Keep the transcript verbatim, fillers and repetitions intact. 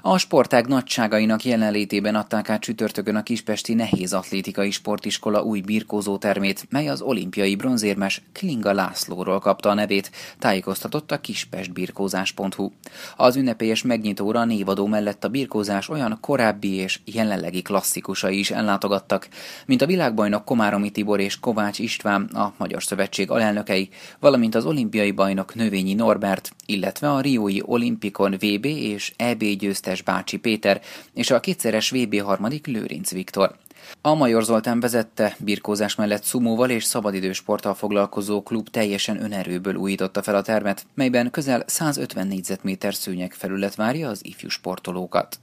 A sportág nagyságainak jelenlétében adták át csütörtökön a kispesti nehéz atlétikai sportiskola új birkózótermét, mely az olimpiai bronzérmes Klinga Lászlóról kapta a nevét, tájékoztatott a kispestbirkózás pont hu. Az ünnepélyes megnyitóra a névadó mellett a birkózás olyan korábbi és jelenlegi klasszikusai is ellátogattak, mint a világbajnok Komáromi Tibor és Kovács István, a Magyar Szövetség alelnökei, valamint az olimpiai bajnok Növényi Norbert, illetve a riói olimpikon vé bé és é bé győztes Bácsi Péter és a kétszeres vé bé harmadik Lőrinc Viktor. A Major Zoltán vezette birkózás mellett szumóval és szabadidősporttal foglalkozó klub teljesen önerőből újította fel a termet, melyben közel százötven négyzetméter szőnyegfelület várja az ifjú sportolókat.